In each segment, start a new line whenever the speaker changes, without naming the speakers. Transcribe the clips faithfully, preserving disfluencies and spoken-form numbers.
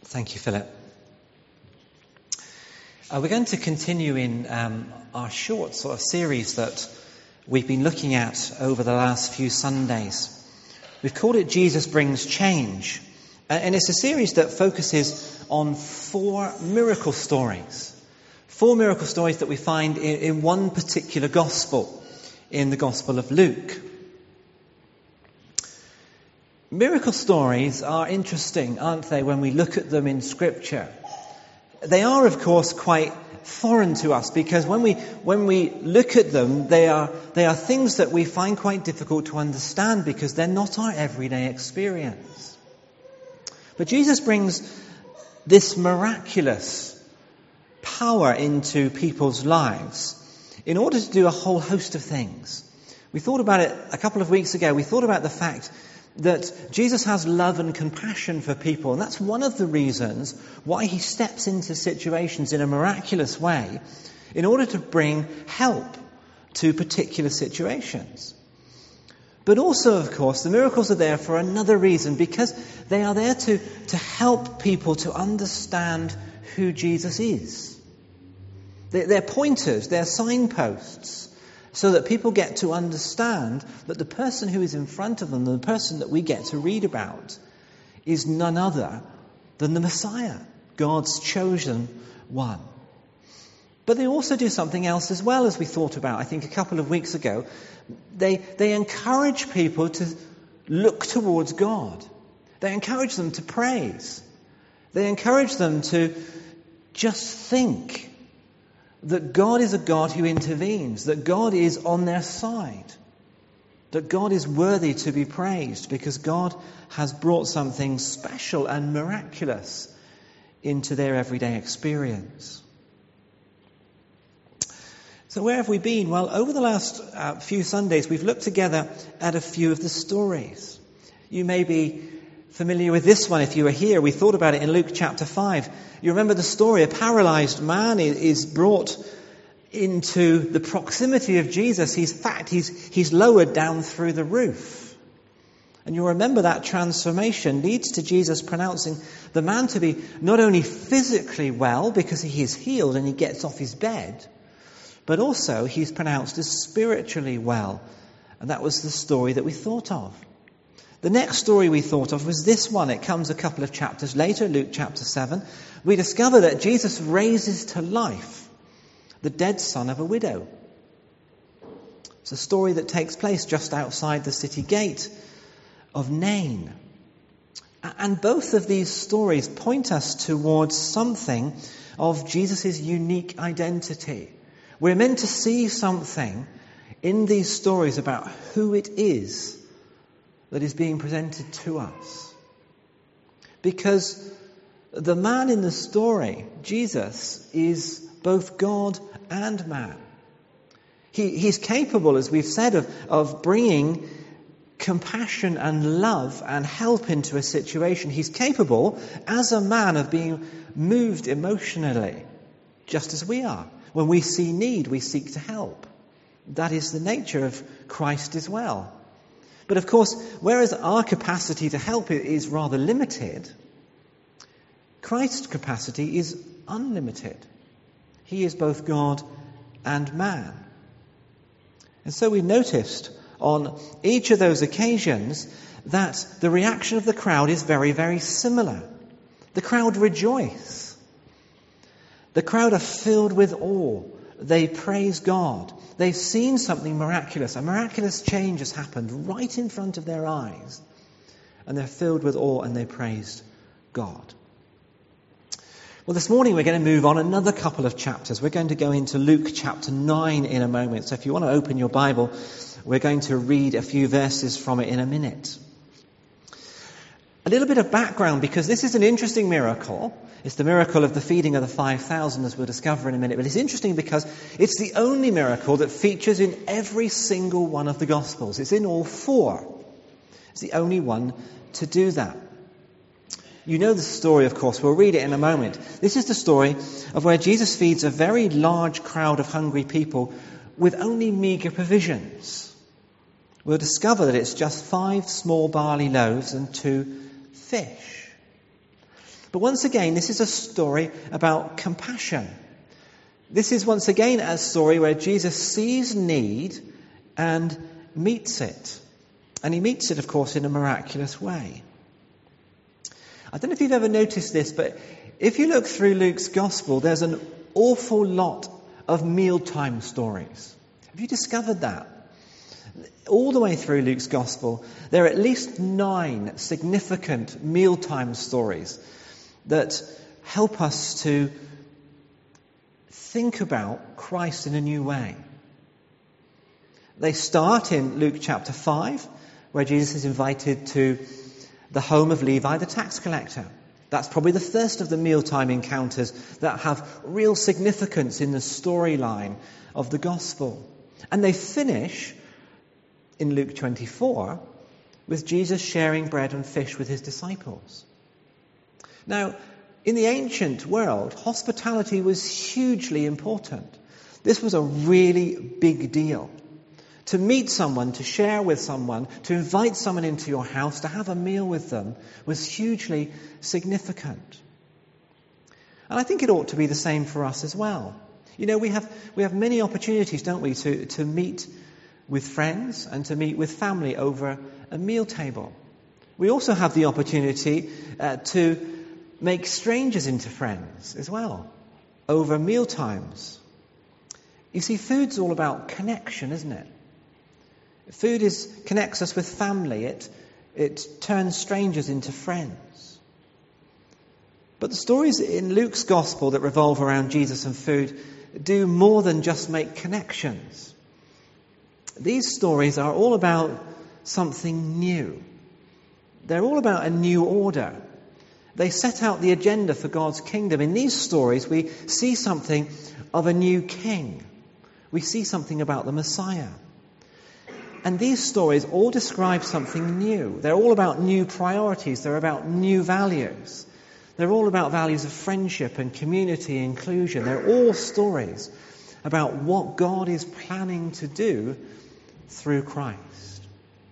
Thank you, Philip. Uh, we're going to continue in um, our short sort of series that we've been looking at over the last few Sundays. We've called it Jesus Brings Change. Uh, and it's a series that focuses on four miracle stories. Four miracle stories that we find in, in one particular gospel, in the Gospel of Luke. Miracle stories are interesting, aren't they, when we look at them in Scripture? They are, of course, quite foreign to us because when we when we look at them, they are they are things that we find quite difficult to understand because they're not our everyday experience. But Jesus brings this miraculous power into people's lives in order to do a whole host of things. We thought about it a couple of weeks ago. We thought about the fact that Jesus has love and compassion for people. And that's one of the reasons why he steps into situations in a miraculous way in order to bring help to particular situations. But also, of course, the miracles are there for another reason, because they are there to, to help people to understand who Jesus is. They're, they're pointers, they're signposts, so that people get to understand that the person who is in front of them, the person that we get to read about, is none other than the Messiah, God's chosen one. But they also do something else as well, as we thought about, I think, a couple of weeks ago. They, they encourage people to look towards God. They encourage them to praise. They encourage them to just think that God is a God who intervenes, that God is on their side, that God is worthy to be praised because God has brought something special and miraculous into their everyday experience. So where have we been? Well, over the last uh, few Sundays, we've looked together at a few of the stories. You may be familiar with this one if you were here. We thought about it in Luke chapter five. You remember the story. A paralyzed man is brought into the proximity of Jesus. He's, in fact, he's, he's lowered down through the roof. And you'll remember that transformation leads to Jesus pronouncing the man to be not only physically well because he is healed and he gets off his bed, but also he's pronounced as spiritually well. And that was the story that we thought of. The next story we thought of was this one. It comes a couple of chapters later, Luke chapter seven. We discover that Jesus raises to life the dead son of a widow. It's a story that takes place just outside the city gate of Nain. And both of these stories point us towards something of Jesus' unique identity. We're meant to see something in these stories about who it is that is being presented to us. Because the man in the story, Jesus, is both God and man. He, he's capable, as we've said, of, of bringing compassion and love and help into a situation. He's capable, as a man, of being moved emotionally, just as we are. When we see need, we seek to help. That is the nature of Christ as well. But of course, whereas our capacity to help is rather limited, Christ's capacity is unlimited. He is both God and man. And so we noticed on each of those occasions that the reaction of the crowd is very, very similar. The crowd rejoice. The crowd are filled with awe. They praise God. They've seen something miraculous. A miraculous change has happened right in front of their eyes. And they're filled with awe and they praised God. Well, this morning we're going to move on another couple of chapters. We're going to go into Luke chapter nine in a moment. So if you want to open your Bible, we're going to read a few verses from it in a minute. A little bit of background, because this is an interesting miracle. It's the miracle of the feeding of the five thousand, as we'll discover in a minute. But it's interesting because it's the only miracle that features in every single one of the Gospels. It's in all four. It's the only one to do that. You know the story, of course. We'll read it in a moment. This is the story of where Jesus feeds a very large crowd of hungry people with only meagre provisions. We'll discover that it's just five small barley loaves and two fish. But once again, this is a story about compassion. This is once again a story where Jesus sees need and meets it. And he meets it, of course, in a miraculous way. I don't know if you've ever noticed this, but if you look through Luke's gospel, there's an awful lot of mealtime stories. Have you discovered that? All the way through Luke's gospel, there are at least nine significant mealtime stories that help us to think about Christ in a new way. They start in Luke chapter five, where Jesus is invited to the home of Levi the tax collector. That's probably the first of the mealtime encounters that have real significance in the storyline of the gospel. And they finish in Luke twenty-four with Jesus sharing bread and fish with his disciples. Now, in the ancient world, hospitality was hugely important. This was a really big deal. To meet someone, to share with someone, to invite someone into your house, to have a meal with them was hugely significant. And I think it ought to be the same for us as well. You know, we have we have many opportunities, don't we, to, to meet with friends and to meet with family over a meal table. We also have the opportunity uh, to make strangers into friends as well over meal times. You see, food's all about connection, isn't it? Food is connects us with family. It it turns strangers into friends. But the stories in Luke's gospel that revolve around Jesus and food do more than just make connections. These stories are all about something new. They're all about a new order. They set out the agenda for God's kingdom. In these stories, we see something of a new king. We see something about the Messiah. And these stories all describe something new. They're all about new priorities. They're about new values. They're all about values of friendship and community, inclusion. They're all stories about what God is planning to do through Christ.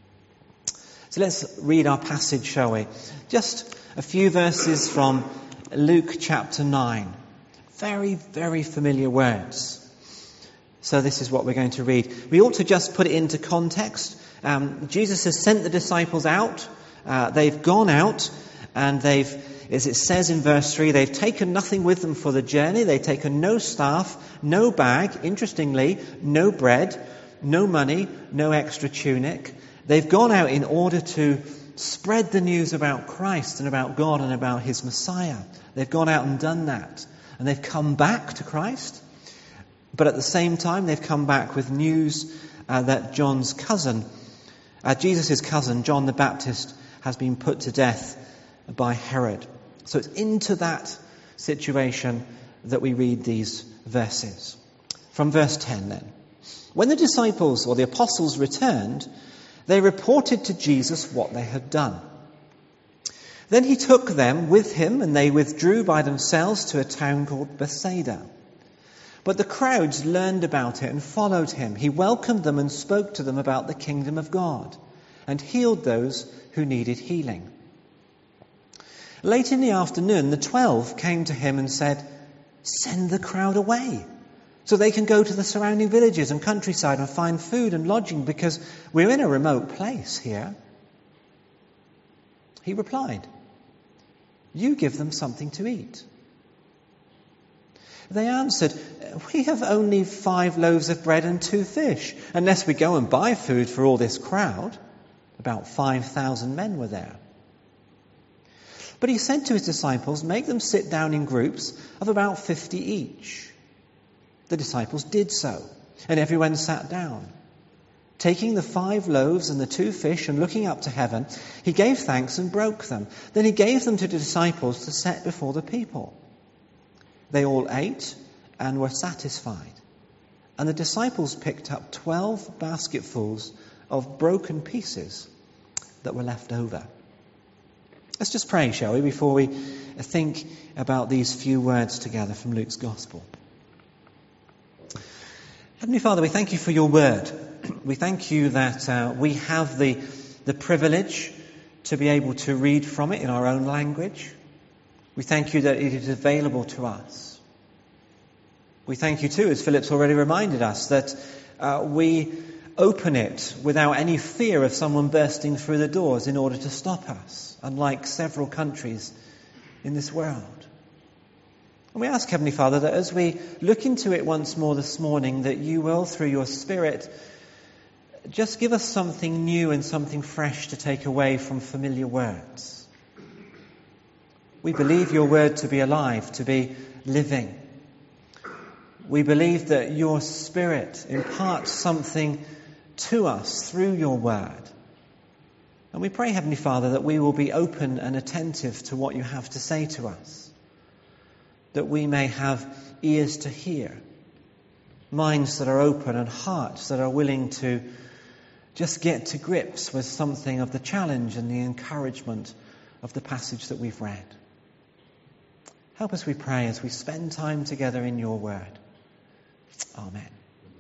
So let's read our passage, shall we? Just a few verses from Luke chapter nine. Very, very familiar words. So this is what we're going to read. We ought to just put it into context. Um, Jesus has sent the disciples out. Uh, they've gone out and they've, as it says in verse three, they've taken nothing with them for the journey. They've taken no staff, no bag, interestingly, no bread, no money, no extra tunic. They've gone out in order to spread the news about Christ and about God and about his Messiah. They've gone out and done that. And they've come back to Christ. But at the same time, they've come back with news uh, that John's cousin, uh, Jesus' cousin, John the Baptist, has been put to death by Herod. So it's into that situation that we read these verses. From verse ten then. When the disciples or the apostles returned, they reported to Jesus what they had done. Then he took them with him, and they withdrew by themselves to a town called Bethsaida. But the crowds learned about it and followed him. He welcomed them and spoke to them about the kingdom of God and healed those who needed healing. Late in the afternoon, the twelve came to him and said, "Send the crowd away so they can go to the surrounding villages and countryside and find food and lodging, because we're in a remote place here." He replied, "You give them something to eat." They answered, "We have only five loaves of bread and two fish, unless we go and buy food for all this crowd." About five thousand men were there. But he said to his disciples, "Make them sit down in groups of about fifty each." The disciples did so, and everyone sat down. Taking the five loaves and the two fish and looking up to heaven, he gave thanks and broke them. Then he gave them to the disciples to set before the people. They all ate and were satisfied. And the disciples picked up twelve basketfuls of broken pieces that were left over. Let's just pray, shall we, before we think about these few words together from Luke's Gospel. Heavenly Father, we thank you for your word. We thank you that uh, we have the, the privilege to be able to read from it in our own language. We thank you that it is available to us. We thank you too, as Philip's already reminded us, that uh, we open it without any fear of someone bursting through the doors in order to stop us, unlike several countries in this world. And we ask, Heavenly Father, that as we look into it once more this morning, that you will, through your Spirit, just give us something new and something fresh to take away from familiar words. We believe your word to be alive, to be living. We believe that your Spirit imparts something to us through your word. And we pray, Heavenly Father, that we will be open and attentive to what you have to say to us. That we may have ears to hear, minds that are open and hearts that are willing to just get to grips with something of the challenge and the encouragement of the passage that we've read. Help us, we pray, as we spend time together in your word. Amen.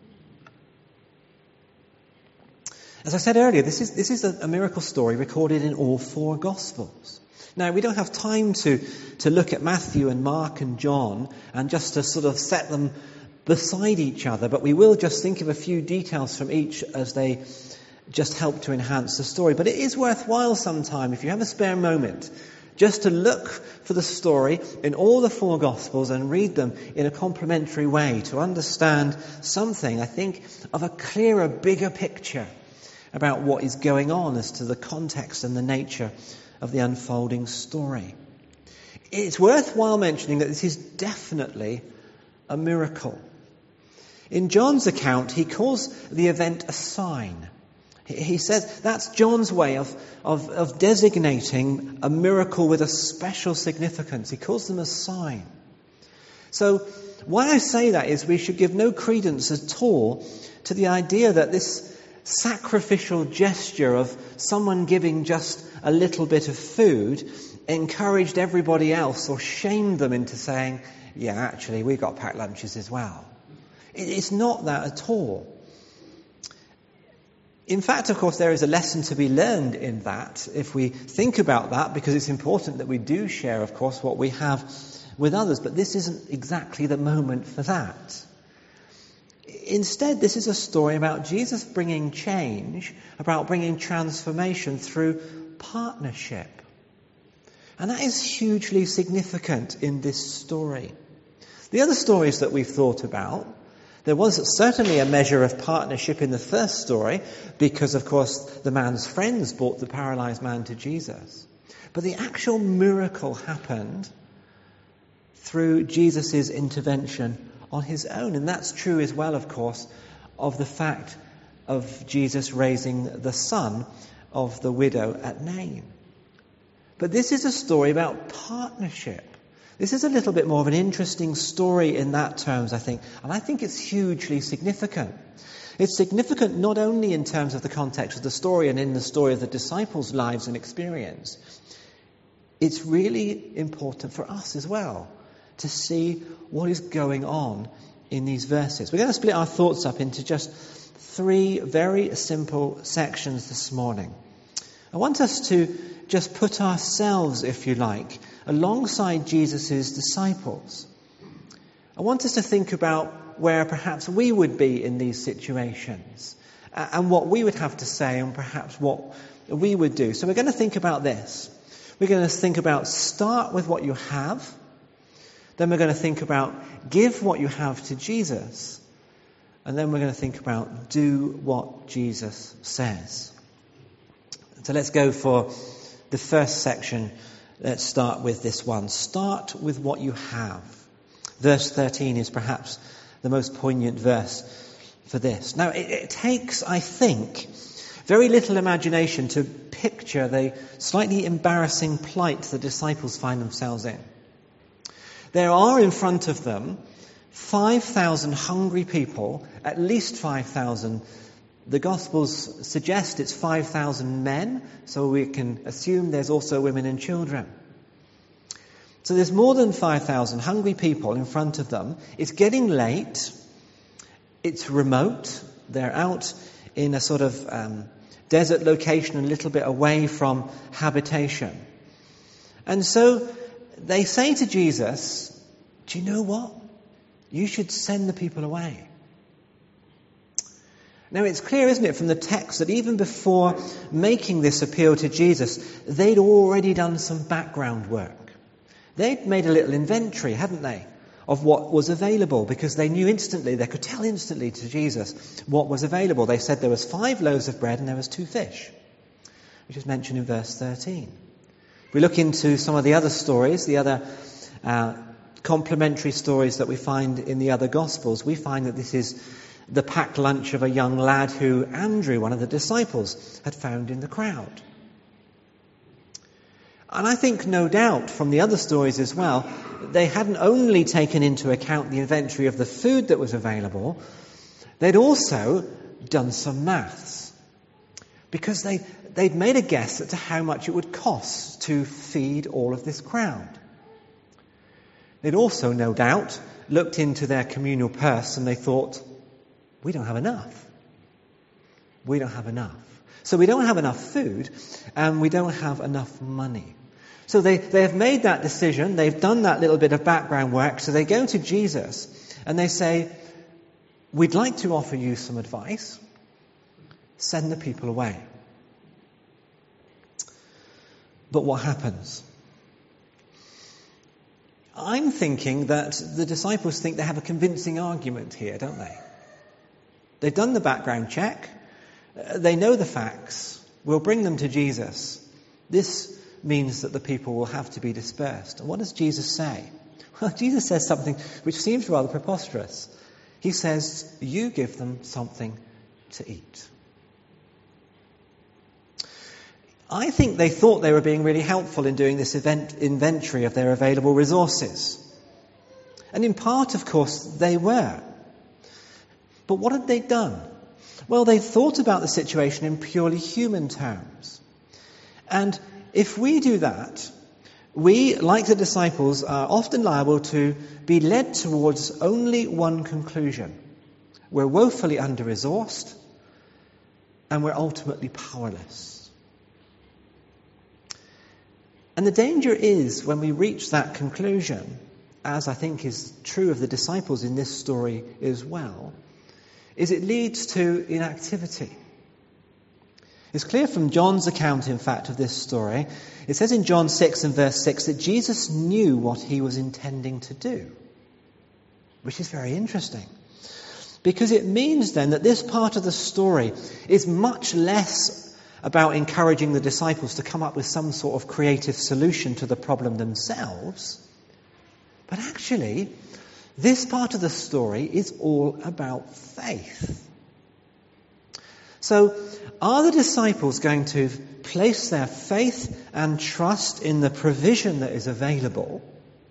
As I said earlier, this is this is a, a miracle story recorded in all four Gospels. Now, we don't have time to, to look at Matthew and Mark and John and just to sort of set them beside each other, but we will just think of a few details from each as they just help to enhance the story. But it is worthwhile sometime, if you have a spare moment, just to look for the story in all the four Gospels and read them in a complementary way to understand something, I think, of a clearer, bigger picture about what is going on as to the context and the nature of the unfolding story. It's worthwhile mentioning that this is definitely a miracle. In John's account, he calls the event a sign. He says that's John's way of, of, of designating a miracle with a special significance. He calls them a sign. So why I say that is we should give no credence at all to the idea that this sacrificial gesture of someone giving just a little bit of food encouraged everybody else or shamed them into saying, yeah, actually, we've got packed lunches as well. It's not that at all. In fact, of course, there is a lesson to be learned in that if we think about that, because it's important that we do share, of course, what we have with others. But this isn't exactly the moment for that. Instead, this is a story about Jesus bringing change, about bringing transformation through partnership. And that is hugely significant in this story. The other stories that we've thought about, there was certainly a measure of partnership in the first story because, of course, the man's friends brought the paralyzed man to Jesus. But the actual miracle happened through Jesus' intervention on his own. And that's true as well, of course, of the fact of Jesus raising the son of the widow at Nain. But this is a story about partnership. This is a little bit more of an interesting story in that terms, I think. And I think it's hugely significant. It's significant not only in terms of the context of the story and in the story of the disciples' lives and experience. It's really important for us as well to see what is going on in these verses. We're going to split our thoughts up into just three very simple sections this morning. I want us to just put ourselves, if you like, alongside Jesus' disciples. I want us to think about where perhaps we would be in these situations and what we would have to say and perhaps what we would do. So we're going to think about this. We're going to think about start with what you have. Then we're going to think about give what you have to Jesus. And then we're going to think about do what Jesus says. So let's go for the first section. Let's start with this one. Start with what you have. Verse thirteen is perhaps the most poignant verse for this. Now, it, it takes, I think, very little imagination to picture the slightly embarrassing plight the disciples find themselves in. There are in front of them five thousand hungry people, at least five thousand. The Gospels suggest it's five thousand men, so we can assume there's also women and children. So there's more than five thousand hungry people in front of them. It's getting late. It's remote. They're out in a sort of um, desert location, a little bit away from habitation. And so they say to Jesus, do you know what? You should send the people away. Now it's clear, isn't it, from the text that even before making this appeal to Jesus, they'd already done some background work. They'd made a little inventory, hadn't they, of what was available, because they knew instantly, they could tell instantly to Jesus what was available. They said there was five loaves of bread and there was two fish, which is mentioned in verse thirteen. If we look into some of the other stories, the other uh, complementary stories that we find in the other Gospels, we find that this is the packed lunch of a young lad who Andrew, one of the disciples, had found in the crowd. And I think, no doubt, from the other stories as well, they hadn't only taken into account the inventory of the food that was available, they'd also done some maths. Because they, they'd made a guess as to how much it would cost to feed all of this crowd. They'd also, no doubt, looked into their communal purse and they thought, we don't have enough. We don't have enough. So we don't have enough food and we don't have enough money. So they, they have made that decision. They've done that little bit of background work. So they go to Jesus and they say, we'd like to offer you some advice. Send the people away. But what happens? I'm thinking that the disciples think they have a convincing argument here, don't they? They've done the background check. They know the facts. We'll bring them to Jesus. This means that the people will have to be dispersed. And what does Jesus say? Well, Jesus says something which seems rather preposterous. He says, you give them something to eat. I think they thought they were being really helpful in doing this event inventory of their available resources. And in part, of course, they were. But what had they done? Well, they thought about the situation in purely human terms. And if we do that, we, like the disciples, are often liable to be led towards only one conclusion. We're woefully under-resourced and we're ultimately powerless. And the danger is when we reach that conclusion, as I think is true of the disciples in this story as well, is it leads to inactivity. It's clear from John's account, in fact, of this story. It says in John six and verse six that Jesus knew what he was intending to do, which is very interesting. Because it means then that this part of the story is much less about encouraging the disciples to come up with some sort of creative solution to the problem themselves, but actually, this part of the story is all about faith. So, are the disciples going to place their faith and trust in the provision that is available?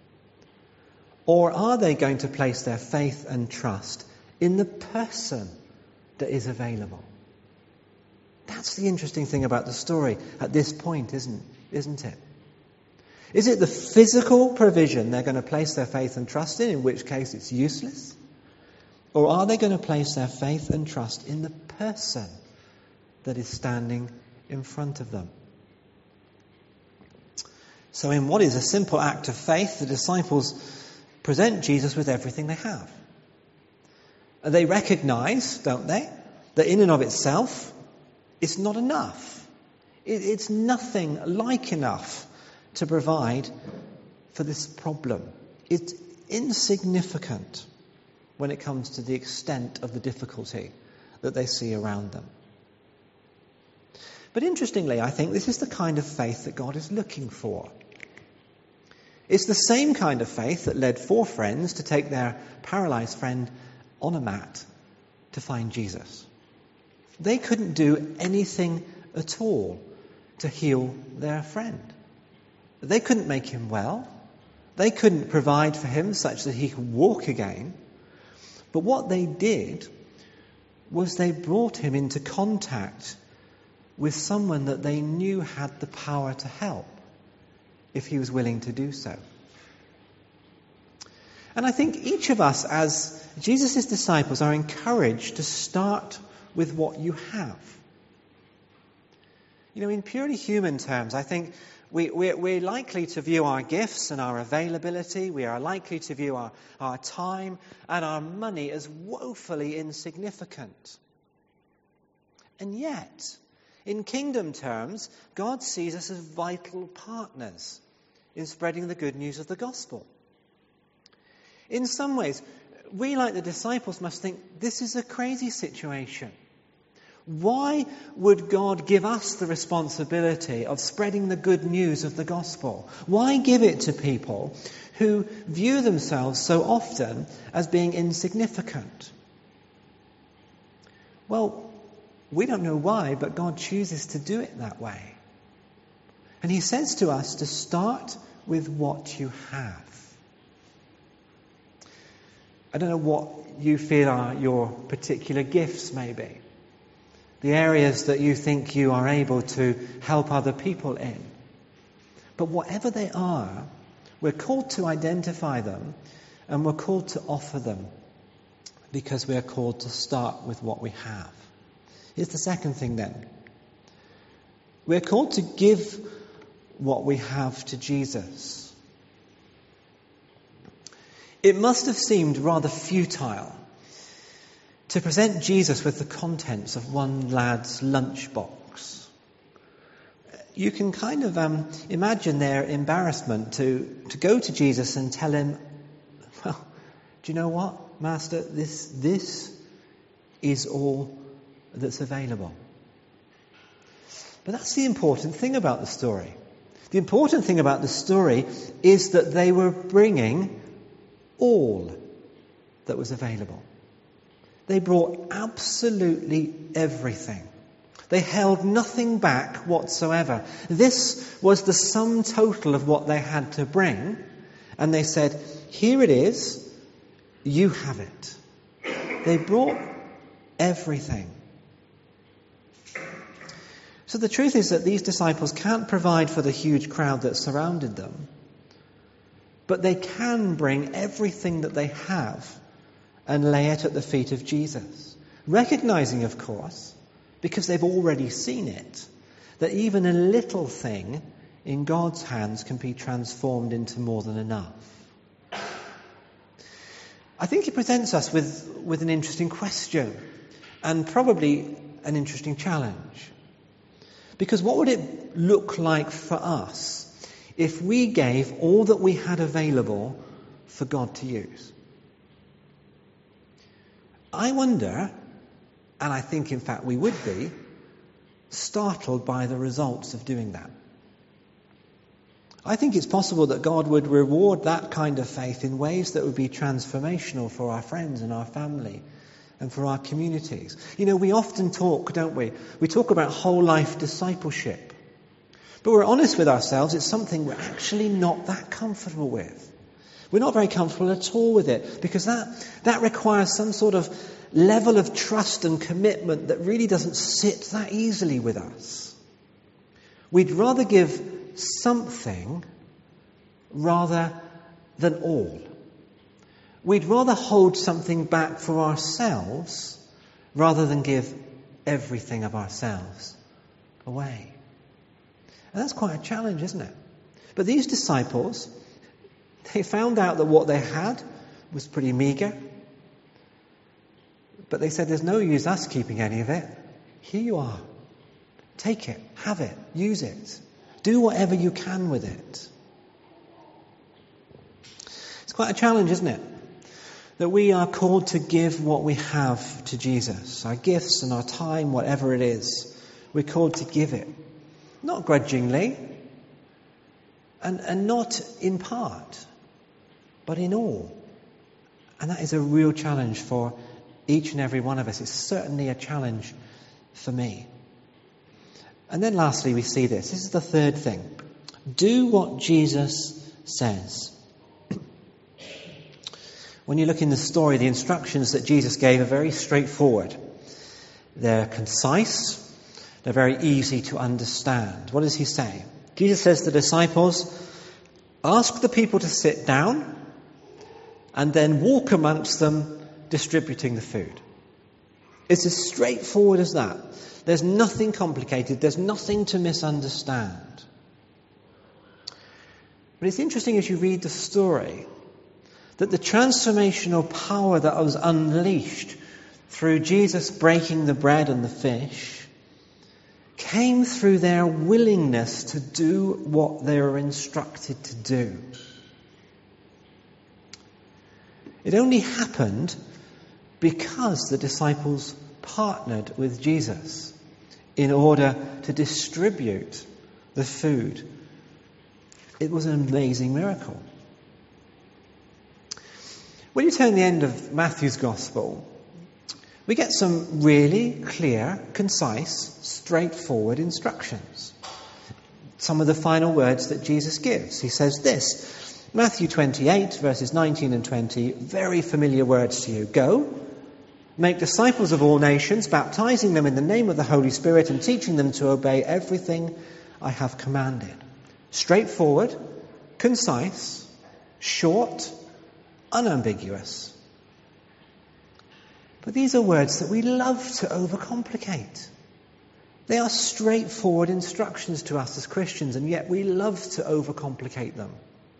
Or are they going to place their faith and trust in the person that is available? That's the interesting thing about the story at this point, isn't, isn't it? Is it the physical provision they're going to place their faith and trust in, in which case it's useless? Or are they going to place their faith and trust in the person that is standing in front of them? So in what is a simple act of faith, the disciples present Jesus with everything they have. They recognize, don't they, that in and of itself, it's not enough. It's nothing like enough to provide for this problem. It's insignificant when it comes to the extent of the difficulty that they see around them. But interestingly, I think this is the kind of faith that God is looking for. It's the same kind of faith that led four friends to take their paralyzed friend on a mat to find Jesus. They couldn't do anything at all to heal their friend. They couldn't make him well. They couldn't provide for him such that he could walk again. But what they did was they brought him into contact with someone that they knew had the power to help if he was willing to do so. And I think each of us as Jesus' disciples are encouraged to start with what you have. You know, in purely human terms, I think we, we're, we're likely to view our gifts and our availability, we are likely to view our, our time and our money as woefully insignificant. And yet, in kingdom terms, God sees us as vital partners in spreading the good news of the gospel. In some ways, we, like the disciples, must think this is a crazy situation. Why would God give us the responsibility of spreading the good news of the gospel? Why give it to people who view themselves so often as being insignificant? Well, we don't know why, but God chooses to do it that way. And he says to us to start with what you have. I don't know what you feel are your particular gifts, maybe. The areas that you think you are able to help other people in. But whatever they are, we're called to identify them and we're called to offer them because we are called to start with what we have. Here's the second thing then. We're called to give what we have to Jesus. It must have seemed rather futile to present Jesus with the contents of one lad's lunchbox. You can kind of um, imagine their embarrassment to, to go to Jesus and tell him, well, do you know what, Master, this, this is all that's available. But that's the important thing about the story. The important thing about the story is that they were bringing all that was available. They brought absolutely everything. They held nothing back whatsoever. This was the sum total of what they had to bring. And they said, here it is, you have it. They brought everything. So the truth is that these disciples can't provide for the huge crowd that surrounded them. But they can bring everything that they have and lay it at the feet of Jesus. Recognizing, of course, because they've already seen it, that even a little thing in God's hands can be transformed into more than enough. I think it presents us with, with an interesting question and probably an interesting challenge. Because what would it look like for us if we gave all that we had available for God to use? I wonder, and I think in fact we would be, startled by the results of doing that. I think it's possible that God would reward that kind of faith in ways that would be transformational for our friends and our family and for our communities. You know, we often talk, don't we? We talk about whole life discipleship. But we're honest with ourselves, it's something we're actually not that comfortable with. We're not very comfortable at all with it because that, that requires some sort of level of trust and commitment that really doesn't sit that easily with us. We'd rather give something rather than all. We'd rather hold something back for ourselves rather than give everything of ourselves away. And that's quite a challenge, isn't it? But these disciples, they found out that what they had was pretty meager. But they said, there's no use us keeping any of it. Here you are. Take it, have it, use it. Do whatever you can with it. It's quite a challenge, isn't it? That we are called to give what we have to Jesus. Our gifts and our time, whatever it is. We're called to give it. Not grudgingly. And, and not in part. But in all. And that is a real challenge for each and every one of us. It's certainly a challenge for me. And then lastly we see this. This is the third thing. Do what Jesus says. When you look in the story, the instructions that Jesus gave are very straightforward. They're concise. They're very easy to understand. What does he say? Jesus says to the disciples, ask the people to sit down and then walk amongst them distributing the food. It's as straightforward as that. There's nothing complicated. There's nothing to misunderstand. But it's interesting as you read the story that the transformational power that was unleashed through Jesus breaking the bread and the fish came through their willingness to do what they were instructed to do. It only happened because the disciples partnered with Jesus in order to distribute the food. It was an amazing miracle. When you turn the end of Matthew's Gospel, we get some really clear, concise, straightforward instructions. Some of the final words that Jesus gives. He says this, Matthew twenty-eight, verses nineteen and twenty, very familiar words to you. Go, make disciples of all nations, baptizing them in the name of the Holy Spirit and teaching them to obey everything I have commanded. Straightforward, concise, short, unambiguous. But these are words that we love to overcomplicate. They are straightforward instructions to us as Christians, and yet we love to overcomplicate them.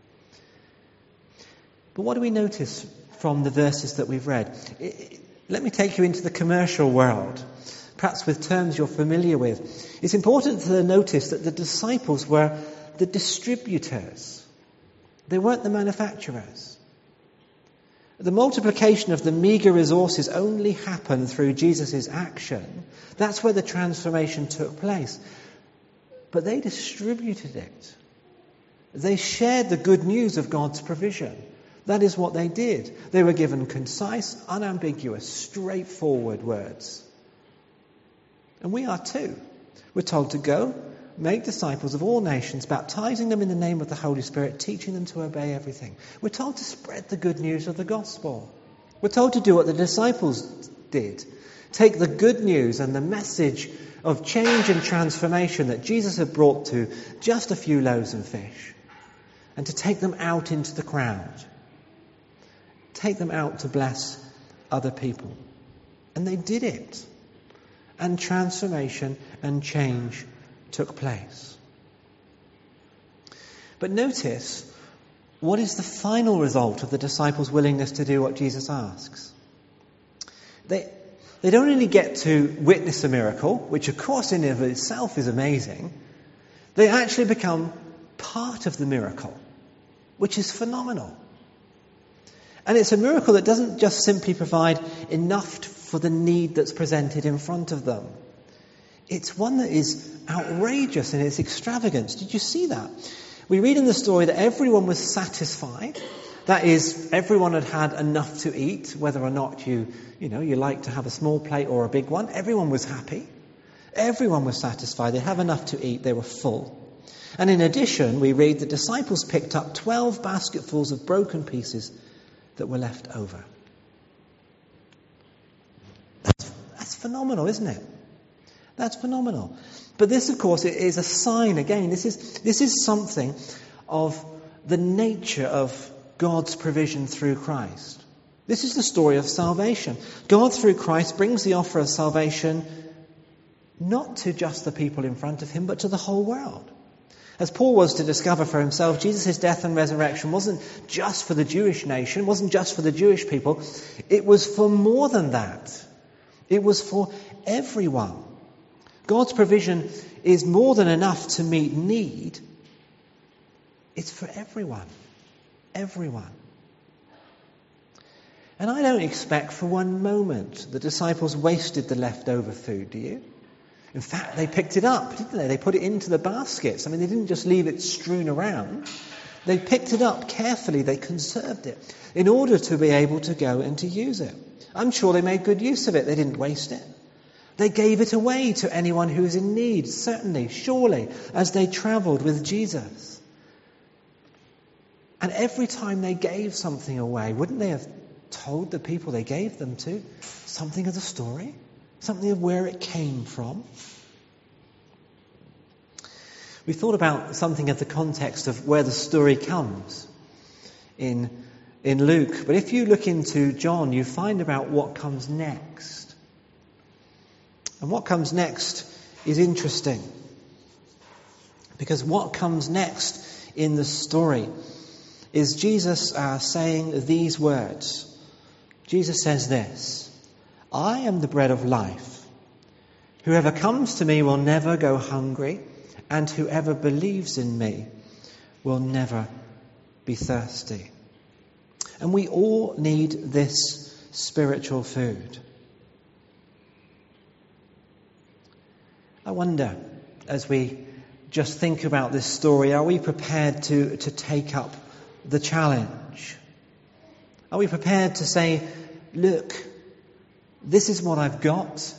But what do we notice from the verses that we've read? It, it, let me take you into the commercial world, perhaps with terms you're familiar with. It's important to notice that the disciples were the distributors. They weren't the manufacturers. The multiplication of the meager resources only happened through Jesus' action. That's where the transformation took place. But they distributed it. They shared the good news of God's provision. That is what they did. They were given concise, unambiguous, straightforward words. And we are too. We're told to go, make disciples of all nations, baptizing them in the name of the Holy Spirit, teaching them to obey everything. We're told to spread the good news of the gospel. We're told to do what the disciples did. Take the good news and the message of change and transformation that Jesus had brought to just a few loaves and fish, and to take them out into the crowd. Take them out to bless other people. And they did it. And transformation and change took place. But notice, what is the final result of the disciples' willingness to do what Jesus asks? They, they don't only get to witness a miracle, which of course in and of itself is amazing. They actually become part of the miracle, which is phenomenal. And it's a miracle that doesn't just simply provide enough for the need that's presented in front of them. It's one that is outrageous in its extravagance. Did you see that? We read in the story that everyone was satisfied. That is, everyone had had enough to eat, whether or not you, you know, you like to have a small plate or a big one. Everyone was happy. Everyone was satisfied. They have enough to eat. They were full. And in addition, we read the disciples picked up twelve basketfuls of broken pieces that were left over. That's, that's phenomenal, isn't it? That's phenomenal. But this, of course, is a sign, again, this is this is something of the nature of God's provision through Christ. This is the story of salvation. God, through Christ, brings the offer of salvation not to just the people in front of him, but to the whole world. As Paul was to discover for himself, Jesus' death and resurrection wasn't just for the Jewish nation, wasn't just for the Jewish people. It was for more than that. It was for everyone. God's provision is more than enough to meet need. It's for everyone. Everyone. And I don't expect for one moment the disciples wasted the leftover food, do you? In fact, they picked it up, didn't they? They put it into the baskets. I mean, they didn't just leave it strewn around. They picked it up carefully. They conserved it in order to be able to go and to use it. I'm sure they made good use of it. They didn't waste it. They gave it away to anyone who was in need, certainly, surely, as they travelled with Jesus. And every time they gave something away, wouldn't they have told the people they gave them to something of the story? Something of where it came from? We thought about something of the context of where the story comes in, in Luke. But if you look into John, you find about what comes next. And what comes next is interesting. Because what comes next in the story is Jesus uh, saying these words. Jesus says this, "I am the bread of life. Whoever comes to me will never go hungry, and whoever believes in me will never be thirsty." And we all need this spiritual food. I wonder, as we just think about this story, are we prepared to, to take up the challenge? Are we prepared to say, look, this is what I've got.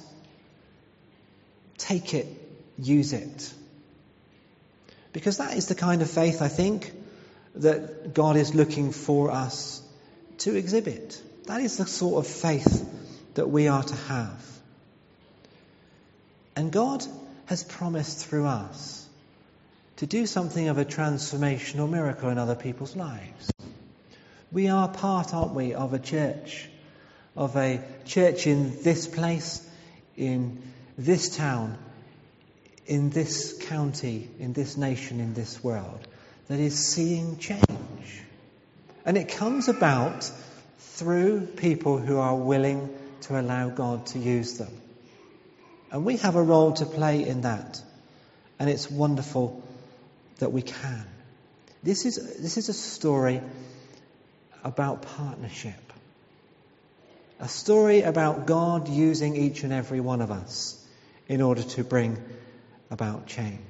Take it, use it. Because that is the kind of faith, I think, that God is looking for us to exhibit. That is the sort of faith that we are to have. And God has promised through us to do something of a transformational miracle in other people's lives. We are part, aren't we, of a church, of a church in this place, in this town, in this county, in this nation, in this world, that is seeing change. And it comes about through people who are willing to allow God to use them. And we have a role to play in that. And it's wonderful that we can. This is, this is a story about partnership. A story about God using each and every one of us in order to bring about change.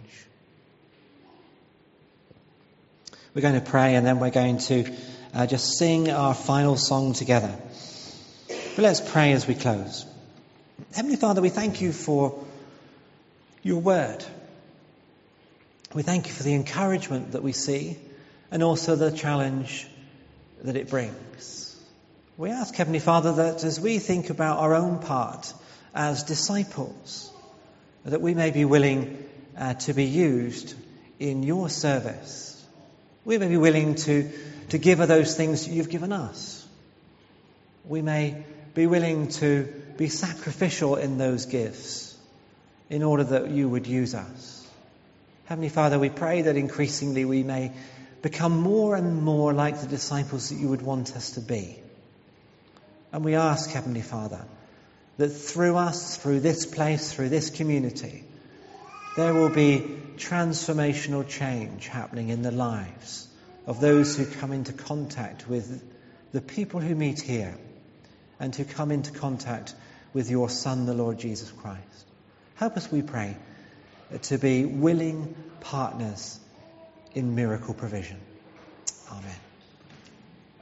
We're going to pray and then we're going to uh, just sing our final song together. But let's pray as we close. Heavenly Father, we thank you for your word. We thank you for the encouragement that we see and also the challenge that it brings. We ask, Heavenly Father, that as we think about our own part as disciples, that we may be willing uh, to be used in your service. We may be willing to, to give of those things you've given us. We may be willing to be sacrificial in those gifts in order that you would use us. Heavenly Father, we pray that increasingly we may become more and more like the disciples that you would want us to be. And we ask, Heavenly Father, that through us, through this place, through this community, there will be transformational change happening in the lives of those who come into contact with the people who meet here and who come into contact with your Son, the Lord Jesus Christ. Help us, we pray, to be willing partners in miracle provision. Amen.